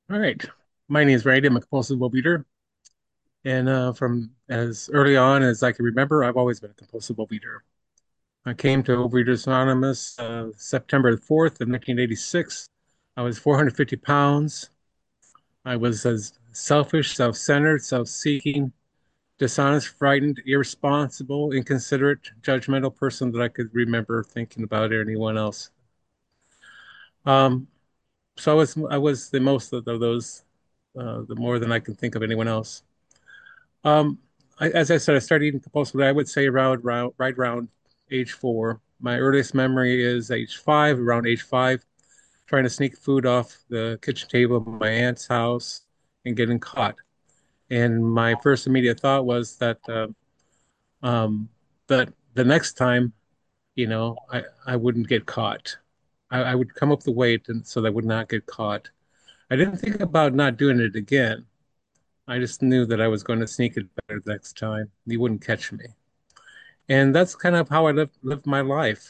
All right. My name is Randy. I'm a compulsive overeater. And from as early on as I can remember, I've always been a compulsive overeater. I came to Overeaters Anonymous September 4th of 1986. I was 450 pounds. I was as selfish, self-centered, self-seeking, dishonest, frightened, irresponsible, inconsiderate, judgmental person that I could remember thinking about anyone else. Um, so I was the most of those, the more than I can think of anyone else. Um, as I said, I started eating compulsively, I would say right around age 4. My earliest memory is age 5, around age 5, trying to sneak food off the kitchen table of my aunt's house and getting caught. And my first immediate thought was um, that the next time, I wouldn't get caught. I would come up the weight and so that I would not get caught. I didn't think about not doing it again. I just knew that I was going to sneak it better next time. You wouldn't catch me. And that's kind of how I lived my life.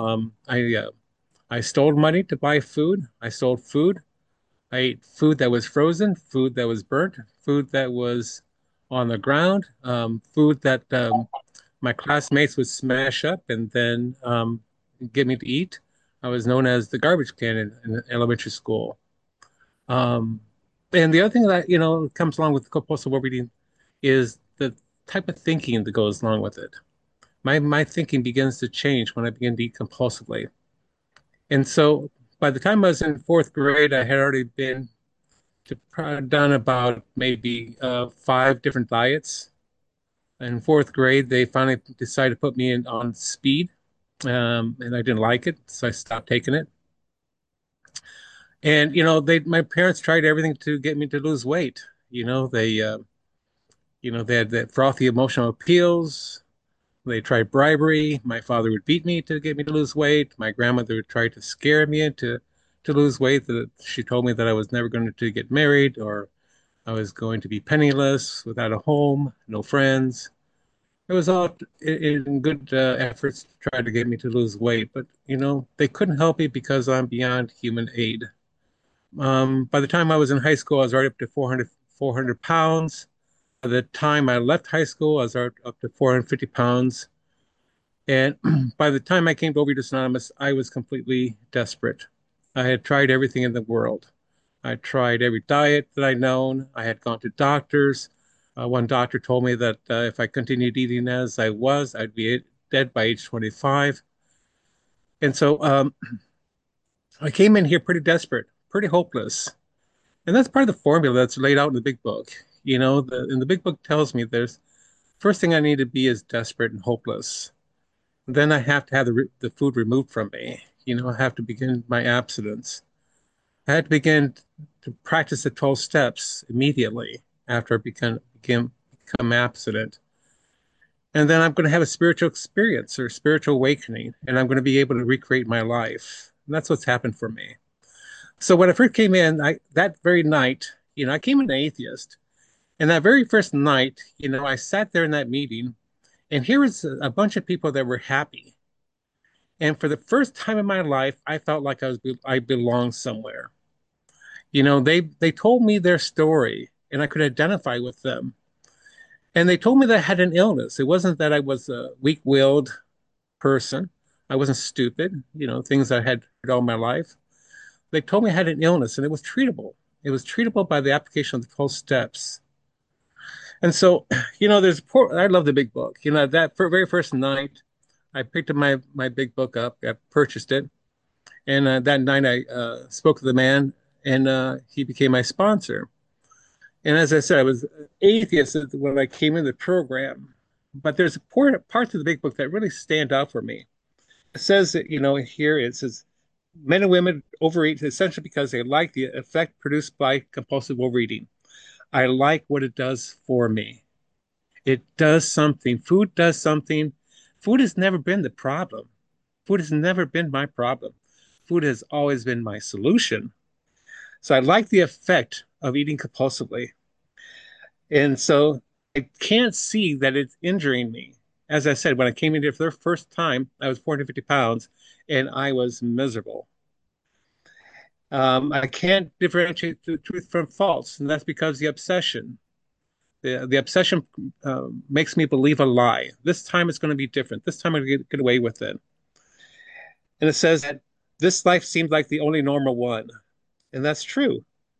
I stole money to buy food. I stole food. I ate food that was frozen, food that was burnt, food that was on the ground, food that my classmates would smash up and then get me to eat. I was known as the garbage can in elementary school. Um, and the other thing that comes along with compulsive overeating is the type of thinking that goes along with it. My thinking begins to change when I begin to eat compulsively. And so by the time I was in fourth grade, I had already been done about maybe 5 different diets. In fourth grade, they finally decided to put me in on speed, and I didn't like it, so I stopped taking it. And my parents tried everything to get me to lose weight. They had that frothy emotional appeals. They tried bribery. My father would beat me to get me to lose weight. My grandmother would try to scare me into to lose weight. That she told me that I was never going to get married or I was going to be penniless, without a home, no friends. It was all in good efforts to try to get me to lose weight, but they couldn't help me because I'm beyond human aid. By the time I was in high school, I was right up to 400 pounds. By the time I left high school, I was up to 450 pounds. And by the time I came to Overeaters Anonymous, I was completely desperate. I had tried everything in the world. I tried every diet that I'd known. I had gone to doctors. One doctor told me that if I continued eating as I was, I'd be dead by age 25. And so I came in here pretty desperate, pretty hopeless. And that's part of the formula that's laid out in the big book. In the big book tells me there's first thing I need to be is desperate and hopeless. Then I have to have the food removed from me. I have to begin my abstinence. I had to begin to practice the 12 steps immediately after I become abstinent. And then I'm going to have a spiritual experience or spiritual awakening, and I'm going to be able to recreate my life. And that's what's happened for me. So when I first came in, that very night, I came in an atheist. And that very first night, I sat there in that meeting, and here was a bunch of people that were happy. And for the first time in my life, I felt like I belonged somewhere. They told me their story, and I could identify with them. And they told me that I had an illness. It wasn't that I was a weak-willed person. I wasn't stupid, things I had heard all my life. They told me I had an illness, and it was treatable. It was treatable by the application of the 12 steps. And so, I love the big book. That very first night, I picked up my big book up. I purchased it, and that night I spoke to the man, and he became my sponsor. And as I said, I was atheist when I came in the program, but there's parts of the big book that really stand out for me. It says that, here it says men and women overeat essentially because they like the effect produced by compulsive overeating. I like what it does for me. It does something. Food does something. Food has never been the problem. Food has never been my problem. Food has always been my solution. So I like the effect of eating compulsively. And so I can't see that it's injuring me. As I said, when I came in here for the first time, I was 450 pounds and I was miserable. I can't differentiate the truth from false, and that's because the obsession. The obsession makes me believe a lie. This time it's going to be different. This time I'm going to get away with it. And it says that this life seems like the only normal one, and that's true.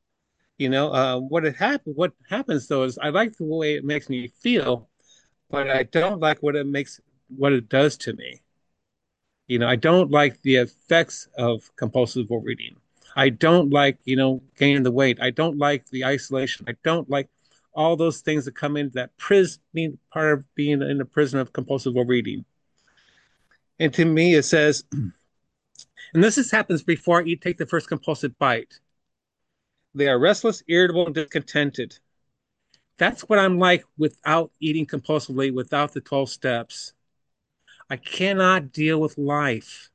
What happens though is I like the way it makes me feel, but I don't like what it does to me. I don't like the effects of compulsive overeating. I don't like, gaining the weight. I don't like the isolation. I don't like all those things that come into that prison, being part of being in a prison of compulsive overeating. And to me, it says, and happens before I take the first compulsive bite. They are restless, irritable, and discontented. That's what I'm like without eating compulsively, without the 12 steps. I cannot deal with life.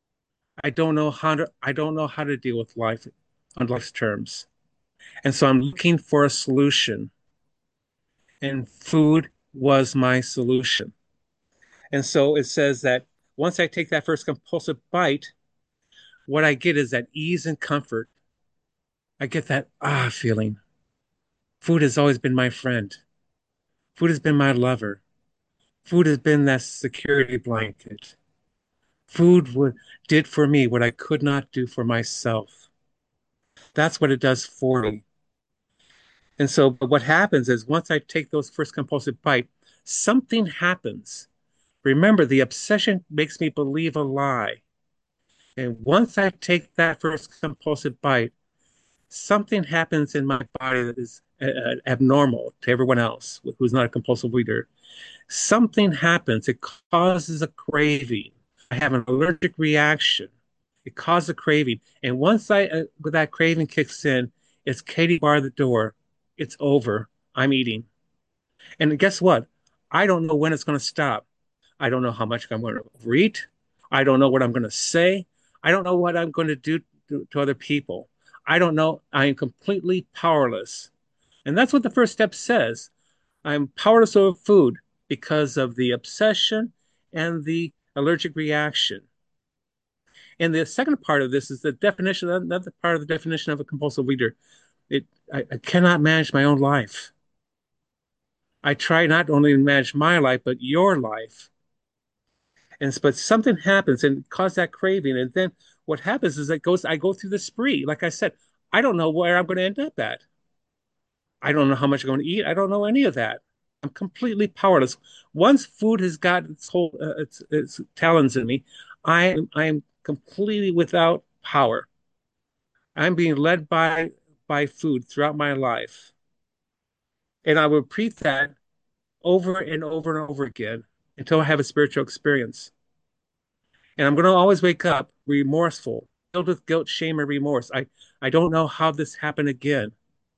I don't know how to deal with life on life's terms. And so I'm looking for a solution. And food was my solution. And so it says that once I take that first compulsive bite, what I get is that ease and comfort. I get that feeling. Food has always been my friend. Food has been my lover. Food has been that security blanket. Did for me what I could not do for myself. That's what it does for me. And so but what happens is once I take those first compulsive bite, something happens. Remember, the obsession makes me believe a lie. And once I take that first compulsive bite, something happens in my body that is abnormal to everyone else who's not a compulsive eater. Something happens. It causes a craving. I have an allergic reaction. It causes a craving. And once that craving kicks in, it's Katie bar the door. It's over. I'm eating. And guess what? I don't know when it's going to stop. I don't know how much I'm going to overeat. I don't know what I'm going to say. I don't know what I'm going to do to other people. I don't know. I am completely powerless. And that's what the first step says. I'm powerless over food because of the obsession and the allergic reaction. And the second part of this is the definition, another part of the definition of a compulsive eater. I cannot manage my own life. I try not only to manage my life, but your life. But something happens and cause that craving. And then what happens is I go through the spree. Like I said, I don't know where I'm going to end up at. I don't know how much I'm going to eat. I don't know any of that. I'm completely powerless. Once food has got its talons in me, I am completely without power. I'm being led by food throughout my life. And I will repeat that over and over and over again until I have a spiritual experience. And I'm going to always wake up remorseful, filled with guilt, shame, and remorse. I don't know how this happened again.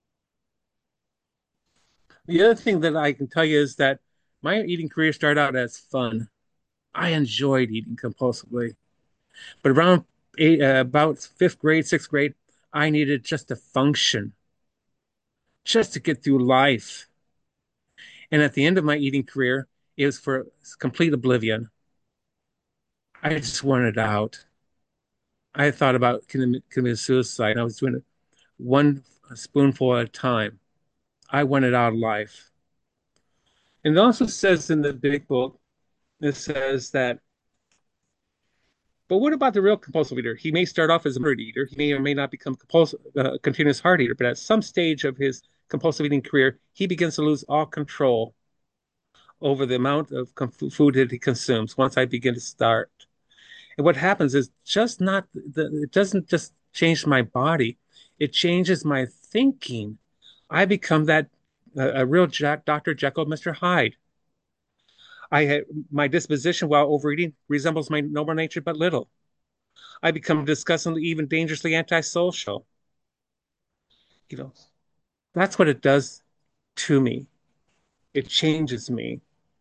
The other thing that I can tell you is that my eating career started out as fun. I enjoyed eating compulsively. But about fifth grade, sixth grade, I needed just to function, just to get through life. And at the end of my eating career, it was for complete oblivion. I just wanted out. I thought about committing suicide. I was doing it one spoonful at a time. I wanted out of life. And it also says in the big book, it says that, but what about the real compulsive eater? He may start off as a moderate eater. He may or may not become continuous hard eater, but at some stage of his compulsive eating career, he begins to lose all control over the amount of food that he consumes once I begin to start. And what happens is it doesn't just change my body, it changes my thinking. I become a real Dr. Jekyll, Mr. Hyde. I had my disposition while overeating resembles my noble nature but little. I become disgustingly, even dangerously antisocial. You know, that's what it does to me. It changes me.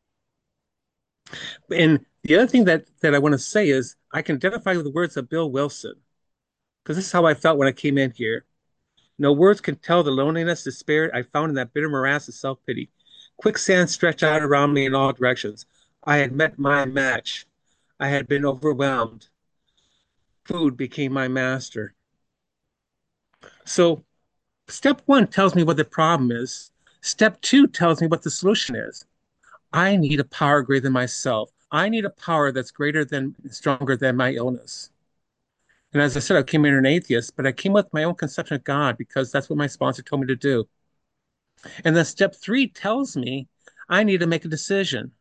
And the other thing that I want to say is I can identify with the words of Bill Wilson, because this is how I felt when I came in here. No words can tell the loneliness, despair I found in that bitter morass of self-pity. Quicksand stretched out around me in all directions. I had met my match. I had been overwhelmed. Food became my master. So step one tells me what the problem is. Step two tells me what the solution is. I need a power greater than myself. I need a power that's greater than, stronger than my illness. And as I said, I came in an atheist, but I came with my own conception of God because that's what my sponsor told me to do. And then step three tells me I need to make a decision.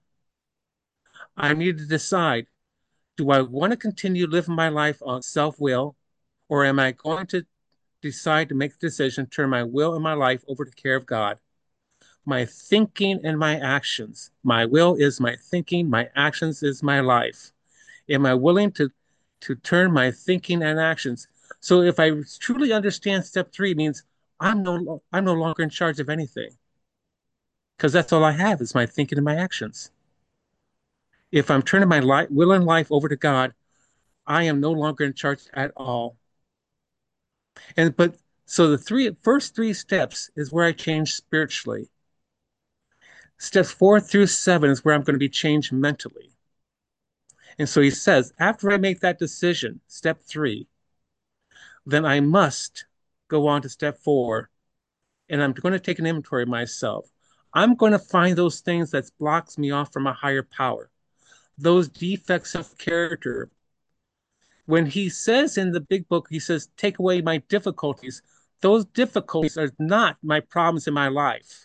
I need to decide, do I want to continue living my life on self will, or am I going to decide to make the decision, turn my will and my life over to the care of God? My thinking and my actions. My will is my thinking, my actions is my life. Am I willing to turn my thinking and actions? So if I truly understand step three means I'm no longer in charge of anything because that's all I have is my thinking and my actions. If I'm turning my will and life over to God, I am no longer in charge at all. And but so the first three steps is where I change spiritually. Steps 4 through 7 is where I'm going to be changed mentally. And so he says, after I make that decision, step three, then I must go on to step four, and I'm going to take an inventory of myself. I'm going to find those things that blocks me off from a higher power, those defects of character. When he says in the big book, he says, take away my difficulties. Those difficulties are not my problems in my life.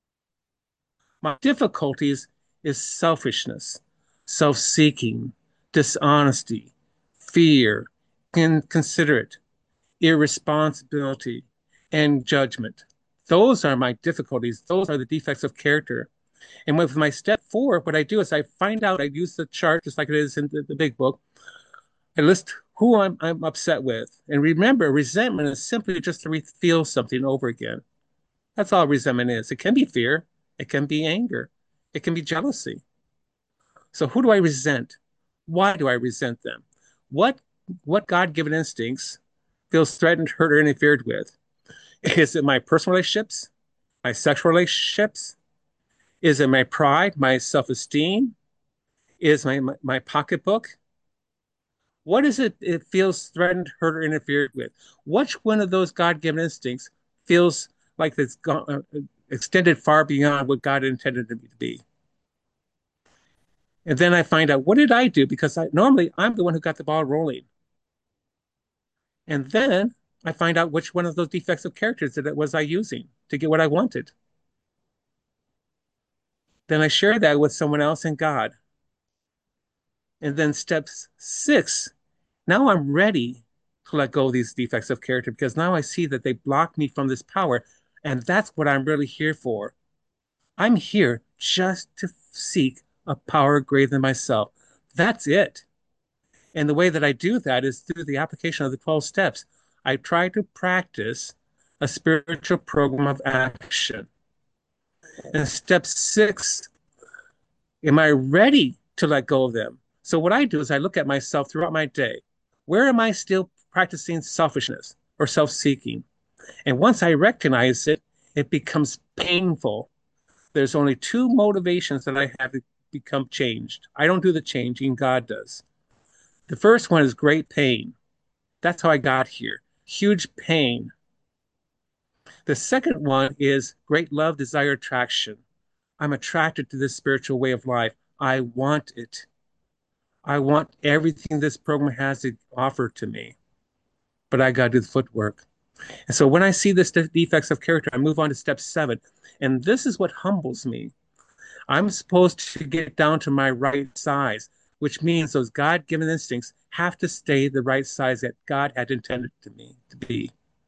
My difficulties is selfishness, self-seeking, dishonesty, fear, inconsiderate, irresponsibility, and judgment. Those are my difficulties. Those are the defects of character. And with my step four, what I do is I find out, I use the chart just like it is in the big book. I list who I'm upset with. And remember, resentment is simply just to feel something over again. That's all resentment is. It can be fear, it can be anger, it can be jealousy. So who do I resent? Why do I resent them? What what God-given instincts feels threatened, hurt, or interfered with? Is it my personal relationships, my sexual relationships? Is it my pride, my self-esteem? Is my pocketbook? What is it it feels threatened, hurt, or interfered with? Which one of those God-given instincts feels like it's gone, extended far beyond what God intended it to be? And then I find out what did I do because normally I'm the one who got the ball rolling. And then I find out which one of those defects of characters that it was I using to get what I wanted. Then I share that with someone else and God. And then step six, now I'm ready to let go of these defects of character because now I see that they block me from this power. And that's what I'm really here for. I'm here just to seek a power greater than myself. That's it. And the way that I do that is through the application of the 12 steps. I try to practice a spiritual program of action. And step six, am I ready to let go of them? So, what I do is I look at myself throughout my day. Where am I still practicing selfishness or self seeking? And once I recognize it, it becomes painful. There's only two motivations that I have to become changed. I don't do the changing, God does. The first one is great pain. That's how I got here. Huge pain. The second one is great love, desire, attraction. I'm attracted to this spiritual way of life. I want it. I want everything this program has to offer to me, but I got to do the footwork. And so when I see this defects of character, I move on to step seven. And this is what humbles me. I'm supposed to get down to my right size, which means those God given instincts have to stay the right size that God had intended to me to be.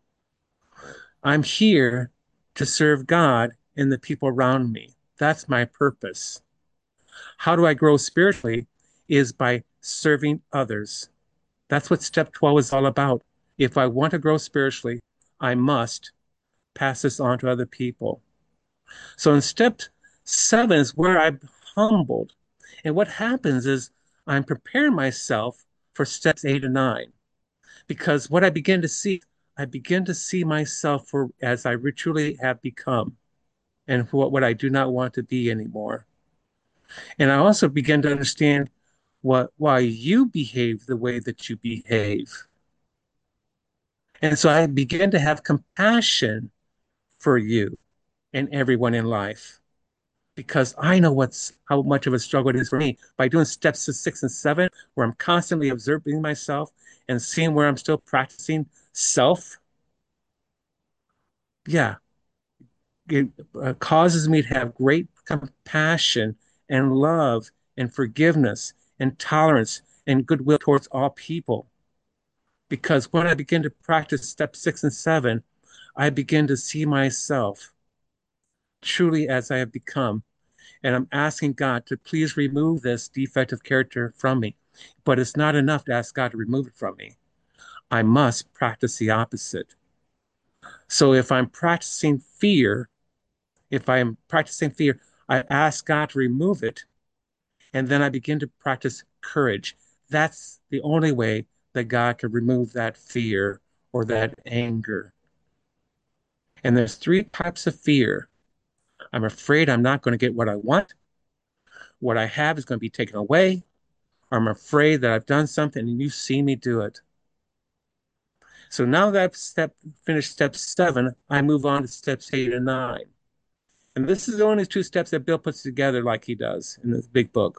I'm here to serve God and the people around me. That's my purpose. How do I grow spiritually? Is by serving others. That's what step 12 is all about. If I want to grow spiritually, I must pass this on to other people. So in step 7 is where I'm humbled. And what happens is I'm preparing myself for steps 8 and 9. Because what I begin to see myself for as I truly have become and what I do not want to be anymore. And I also begin to understand why you behave the way that you behave. And so I began to have compassion for you and everyone in life because I know how much of a struggle it is for me by doing steps to 6 and 7, where I'm constantly observing myself and seeing where I'm still practicing self. Yeah, it causes me to have great compassion and love and forgiveness and tolerance and goodwill towards all people. Because when I begin to practice step 6 and 7, I begin to see myself truly as I have become. And I'm asking God to please remove this defective character from me. But it's not enough to ask God to remove it from me. I must practice the opposite. So if I'm practicing fear, I ask God to remove it. And then I begin to practice courage. That's the only way that God can remove that fear or that anger. And there's three types of fear. I'm afraid I'm not going to get what I want. What I have is going to be taken away. Or I'm afraid that I've done something and you see me do it. So now that I've finished step 7, I move on to steps 8 and 9. And this is the only two steps that Bill puts together like he does in this big book.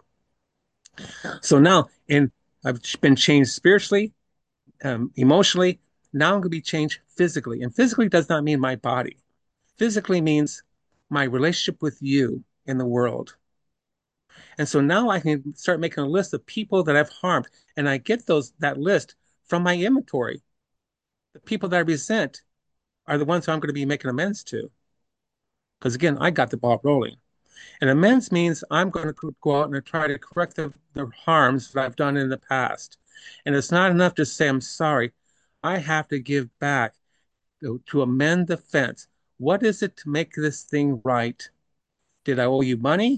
So now I've been changed spiritually, emotionally. Now I'm going to be changed physically. And physically does not mean my body. Physically means my relationship with you in the world. And so now I can start making a list of people that I've harmed. And I get that list from my inventory. The people that I resent are the ones who I'm going to be making amends to. Because again, I got the ball rolling. And amends means I'm going to go out and try to correct the harms that I've done in the past. And it's not enough to say I'm sorry. I have to give back to amend the fence. What is it to make this thing right? Did I owe you money?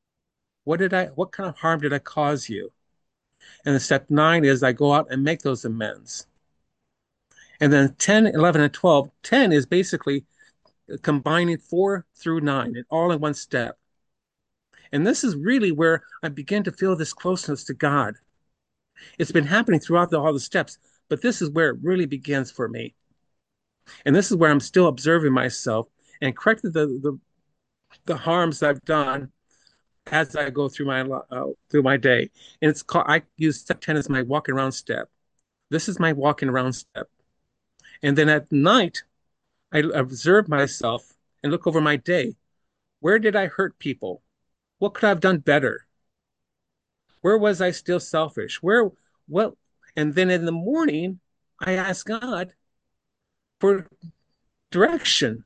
What kind of harm did I cause you? And then step 9 is I go out and make those amends. And then 10, 11, and 12, 10 is basically combining 4 through 9 and all in one step. And this is really where I begin to feel this closeness to God. It's been happening throughout all the steps, but this is where it really begins for me. And this is where I'm still observing myself and correcting the harms I've done as I go through my day. And it's called I use step 10 as my walking around step. This is my walking around step. And then at night, I observe myself and look over my day. Where did I hurt people? What could I have done better? Where was I still selfish? What? And then in the morning, I ask God for direction.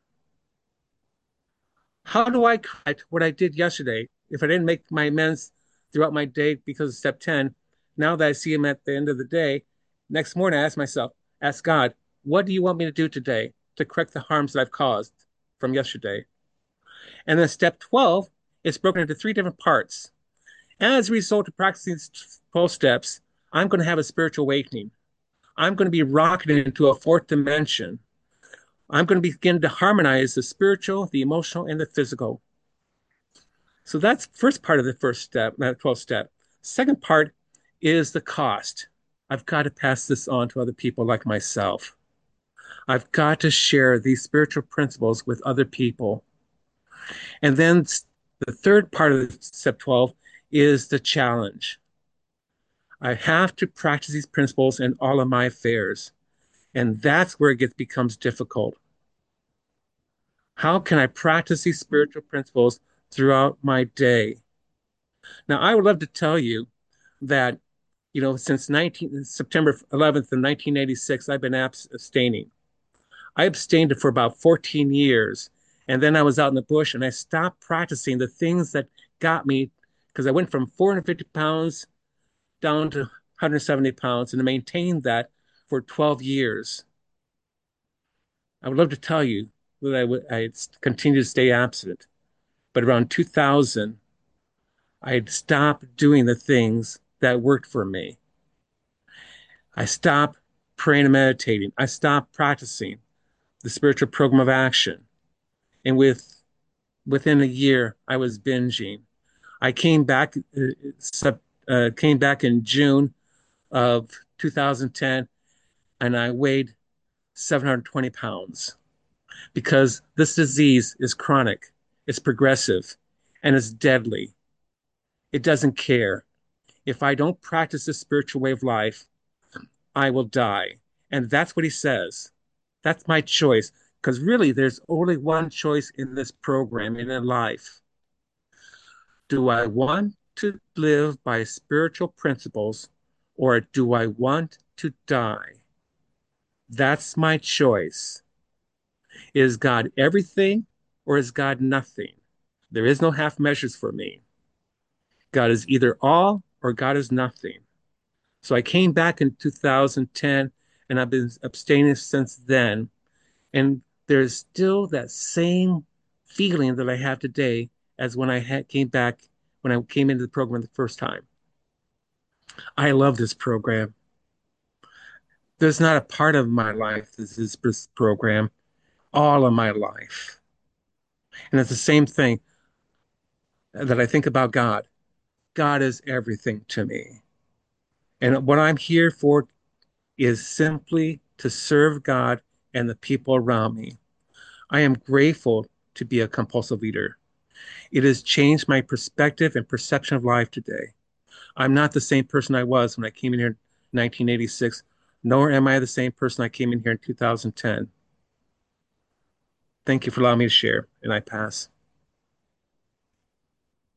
How do I correct what I did yesterday? If I didn't make my amends throughout my day because of step 10, now that I see him at the end of the day, next morning I ask God, what do you want me to do today to correct the harms that I've caused from yesterday? And then step 12 is broken into three different parts. As a result of practicing these 12 steps, I'm going to have a spiritual awakening. I'm going to be rocketed into a fourth dimension. I'm going to begin to harmonize the spiritual, the emotional, and the physical. So that's first part of the first step, that 12th step. Second part is the cost. I've got to pass this on to other people like myself. I've got to share these spiritual principles with other people. And then the third part of step 12 is the challenge. I have to practice these principles in all of my affairs. And that's where becomes difficult. How can I practice these spiritual principles throughout my day? Now, I would love to tell you that, since September 11th of 1986, I've been abstaining. I abstained for about 14 years. And then I was out in the bush and I stopped practicing the things that got me because I went from 450 pounds down to 170 pounds and I maintained that for 12 years. I would love to tell you that I continued to stay abstinent. But around 2000, I had stopped doing the things that worked for me. I stopped praying and meditating. I stopped practicing the spiritual program of action. And within a year, I was binging. I came back in June of 2010, and I weighed 720 pounds because this disease is chronic, it's progressive, and it's deadly. It doesn't care. If I don't practice this spiritual way of life, I will die. And that's what he says. That's my choice. Because really, there's only one choice in this program and in life. Do I want to live by spiritual principles or do I want to die? That's my choice. Is God everything or is God nothing? There is no half measures for me. God is either all or God is nothing. So I came back in 2010 and I've been abstaining since then. And there's still that same feeling that I have today as when came back, when I came into the program the first time. I love this program. There's not a part of my life that is this program, all of my life. And it's the same thing that I think about God. God is everything to me. And what I'm here for is simply to serve God and the people around me. I am grateful to be a compulsive leader. It has changed my perspective and perception of life today. I'm not the same person I was when I came in here in 1986, nor am I the same person I came in here in 2010. Thank you for allowing me to share, and I pass.